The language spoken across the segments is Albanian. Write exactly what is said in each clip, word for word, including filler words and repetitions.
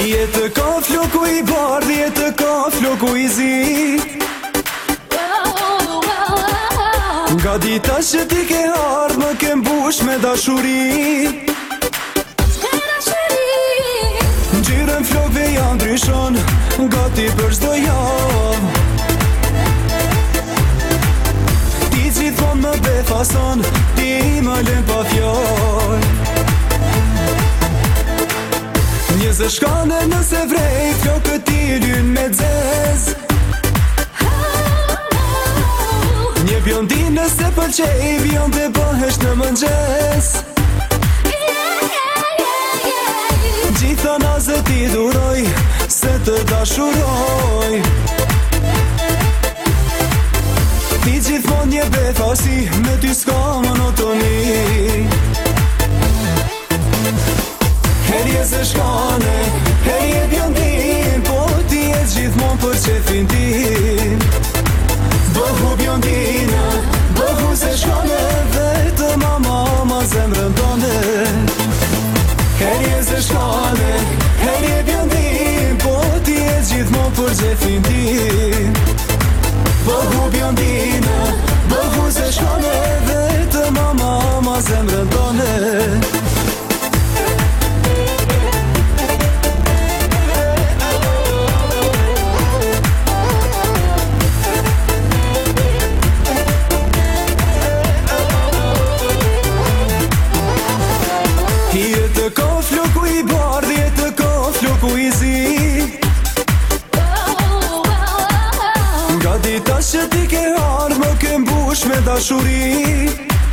Jetë ka floku i bardh, jetë ka floku i zi. Nga dita që ti ke ardh, më ke mbush me dashuri. Ngjyrën flokve janë ndryshon, gati për çdo javë. Ti gjithmonë më befason, ti më lën pa fjalë. Njëzë shkane nëse vrej, flokët ti lyn me zez. Një bjondin nëse pëlqej, bjond të bëhesh në mëngjes. Gjitha nazët ti duroj, se të dashuroj. Ti gjithmon një befasi, me ty s'ka monotoni. Herje se shkane, herje bjondin, po ti e gjithmon për qefin tim. Bëhu bjondina, bëhu se shkane, vetë mama, ma zemrën tone. Herje se shkane, herje bjondin, po ti e gjithmon për qefin tim. Bëhu bjondina, bëhu se shkane, vetë mama, ma zemrën tone. Jetë ka floku i bardh, jetë ka floku i zi. Nga dita që ti ke ardh, më ke mbush me dashuri.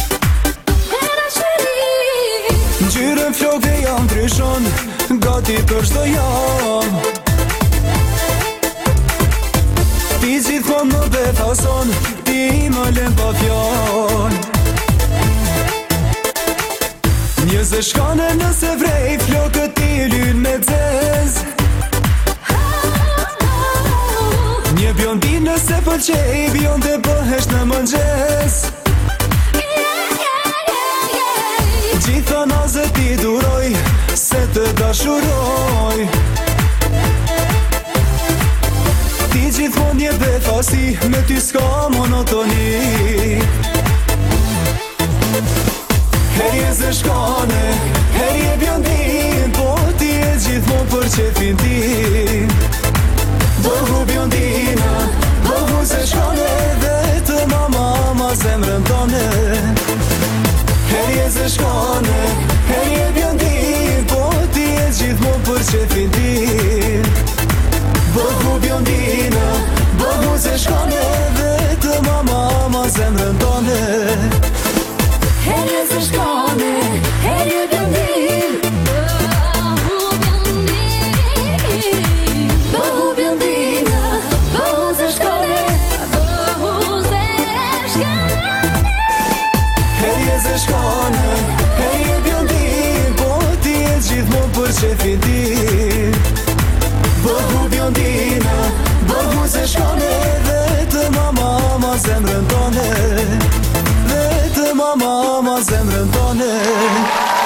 Ngjyrën flokve janë ndryshon, gati për çdo javë. Ti gjithmonë më befason, ti më lën pa fjalë. Njëzë shkane nëse vrej, flokët ti lyn me zez. Një bjondin nëse pëlqej, bjond të bëhesh në mëngjes. Gjitha nazët ti duroj, se të dashuroj. Ti gjithmon një befasi, me ty s'ka monotoni. Herje se shkane, herje bjondin, po ti e gjithmon për qefin tim. Bëhu bjondina, bëhu se shkane, vetë mama, ma zemrën tone. Herje se shkane, herje bjondin, po ti e gjithmon për qefin tim. Bëhu bjondina, bëhu se shkane, vetë mama, ma zemrën tone. Herje se shkane, herje bjondin, bëhu bjondin. Bëhu bjondina, bëhu se shkane, bëhu se shkane. Herje se shkane, herje bjondin, po ti e gjithmon për qefin tim. Bëhu bjondina, bëhu se shkane, vetë mama, ma zemrën tone. Vetë mama, ma zemrën tone.